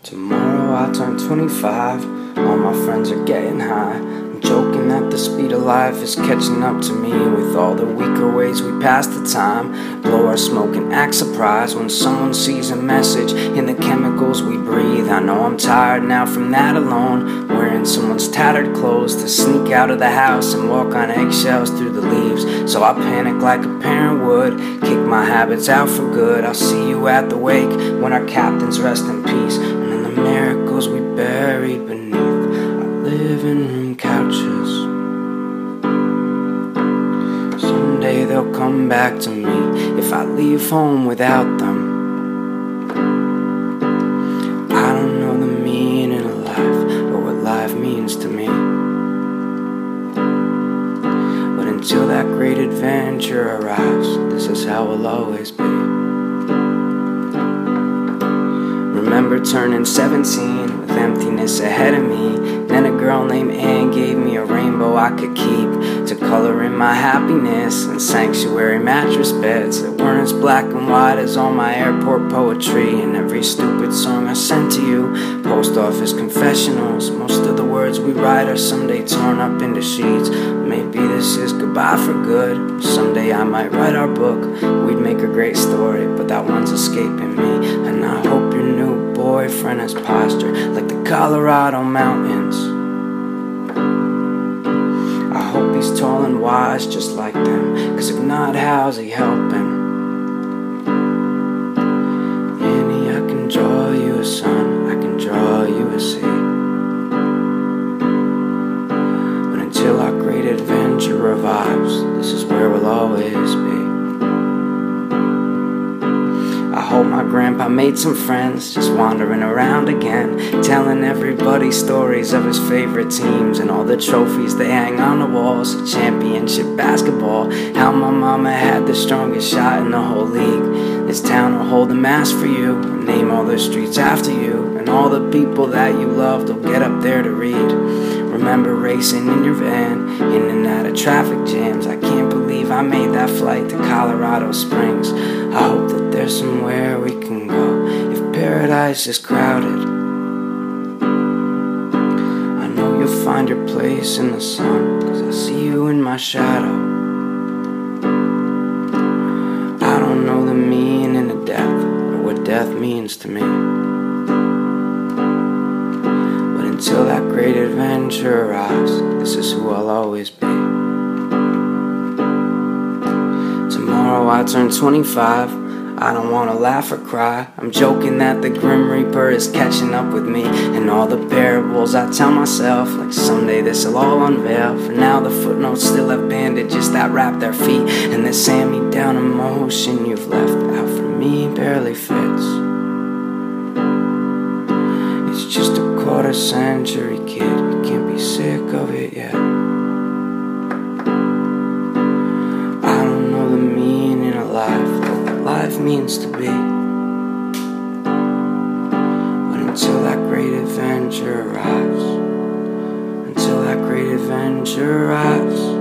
Tomorrow I'll turn 25, all my friends are getting high. I'm joking that the speed of life is catching up to me with all the weaker ways we pass the time. Blow our smoke and act surprised when someone sees a message in the chemicals we breathe. I know I'm tired now from that alone, wearing someone's tattered clothes to sneak out of the house and walk on eggshells through the leaves. So I panic like a parent would, kick my habits out for good. I'll see you at the wake when our captains rest in peace, and in the miracles we buried beneath our living room couches. Someday they'll come back to me if I leave home without them. I don't know the meaning of life or what life means to me, but until that great adventure arrives, this is how we'll always be. Remember turning 17 with emptiness ahead of me. Then a girl named Anne gave me a rainbow I could keep to color in my happiness, and sanctuary mattress beds that weren't as black and white as all my airport poetry and every stupid song I sent to you. Post office confessionals, most of the words we write are someday torn up into sheets. Maybe this is goodbye for good. Someday I might write our book. We'd make a great story, but that one's escaping me. And I hope your new boyfriend has posture like the Colorado mountains. I hope he's tall and wise just like them, 'cause if not, how's he helping? Annie, I can draw you a sun, I can draw you a sea, but until our great adventure revives, this is where we'll always be. I hope my grandpa made some friends, just wandering around again, telling everybody stories of his favorite teams and all the trophies they hang on the walls of championship basketball. How my mama had the strongest shot in the whole league. This town will hold a mass for you and name all the streets after you, and all the people that you loved will get up there to read. Remember racing in your van, in and out of traffic jams. I can't believe I made that flight to Colorado Springs. I hope that there's somewhere we can go if paradise is crowded. I know you'll find your place in the sun, 'cause I see you in my shadow. I don't know the meaning of death or what death means to me, but until that great adventure arrives, this is who I'll always be. Tomorrow I turn 25, I don't wanna laugh or cry. I'm joking that the Grim Reaper is catching up with me, and all the parables I tell myself, like someday this'll all unveil. For now the footnotes still have bandages that wrap their feet, and this hand-me-down emotion you've left out for me barely fits. It's just a quarter-century kid, you can't be sick of it yet. I don't know the meaning of life, what life means to be, but until that great adventure arrives, until that great adventure arrives,